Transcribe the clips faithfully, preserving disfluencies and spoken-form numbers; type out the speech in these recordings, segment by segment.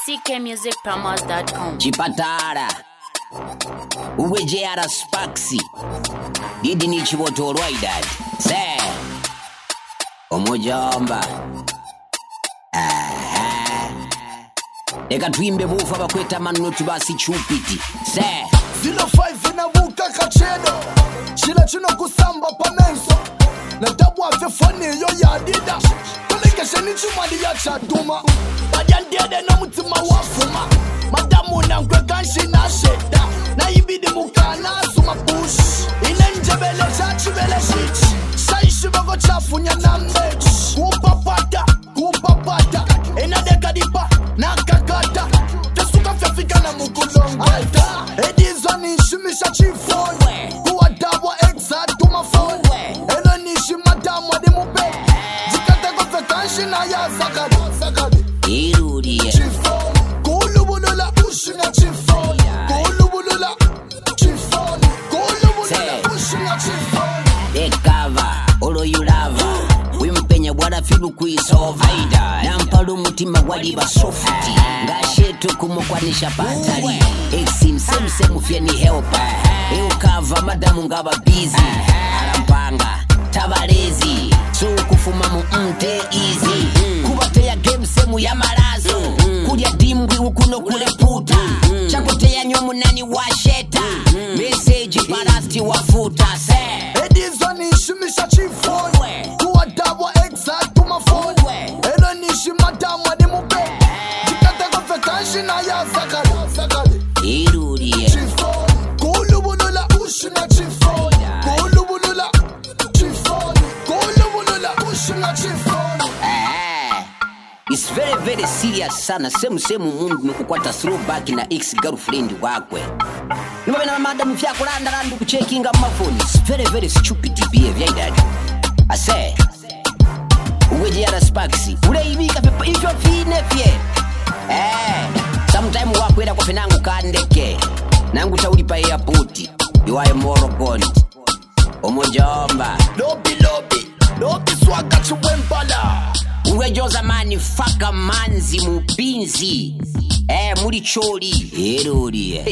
c k music promos dot com. Chipatara Uwe J R Spaxi Didi ni chivoto Rwaidad Se Omojamba Aha Eka tuimbe bufa bakweta manutu basi chupiti Se zero five inavuka kacheno Chila chino kusamba pamenso Na tabu afe fani yo ya dida Kulike sheni chumali ya chaduma Wadiandede na mutima wafuma Madamu na nkwe kanshi na sheda Na ibidi mukana suma push Inenjebele chachibele shit Shaishi bako chafunya na mbechi Kupapata, kupapata Inadeka dipa na kakata Tesuka fefika na mukulonga Alta, edizwa nishimisha chifoni Kuwa dawa exa tuma phone Eno nishi madamu adi mube Jikate kofe kanshi na ya zakadi Zakadi Irudia Chifoni Kulubulula ushinga chifoni Kulubulula chifoni Kulubulula ushinga chifoni Ekava, olo yulava Wimpenya wada filu kuisova Nampalu mutima wadi basofiti Ngashetu kumukwanisha patari Exim semu semu fye ni helpa Eukava madamu ngaba busy Arampanga, tabarezi So kufuma mu mte easy Kubate ya game semu ya marazo Kudia dimbwi ukuno kule puta Chakote ya nyomu nani washeta Message parasti wafuta Se Edizwa nishimisha chifoni Kuwa dawa exa tuma phone Eno nishi madamu adi mube Jikate kofe kanshi na ya zakadi Zakadi Irudia chifoni Kulubulula ushinga chifoni Kulubulula chifoni Kulubulula ushinga chifoni Ah, it's very very serious sana. Semu semu mundu nukukwata throwback na ex girlfriend wakwe. Niwe na madam fya kulanda randu kuchekinga mafoni. It's very very stupid behavior that. I say Uwe J R Spaxi ule ibika pepa ifyo fine fye. Eh, sometime wakwera kwa finangu kandeke. Nangu taulipa airport. Iwaye Morogoni. Omojamba. Lobi lobi Lobi swaga chuwembala Uwe joza mani faka manzi mupinzi Eh muri choli Eruri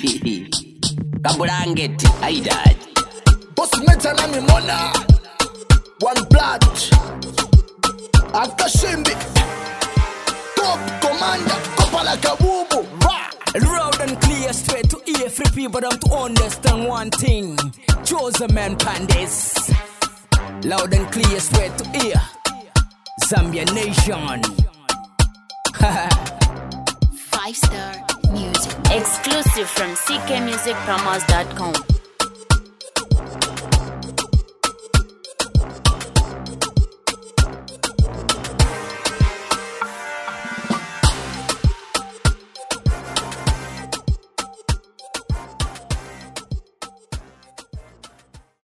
Kabulangeti Aidad Boss meta na mimona One blood Akashimbi Top commander Kopala kabubu Loud and clear, straight to ear, free people them to understand one thing. Chosen man Pandis. Loud and clear, straight to ear. Zambia Nation. Five star music exclusive from c k music promos dot com.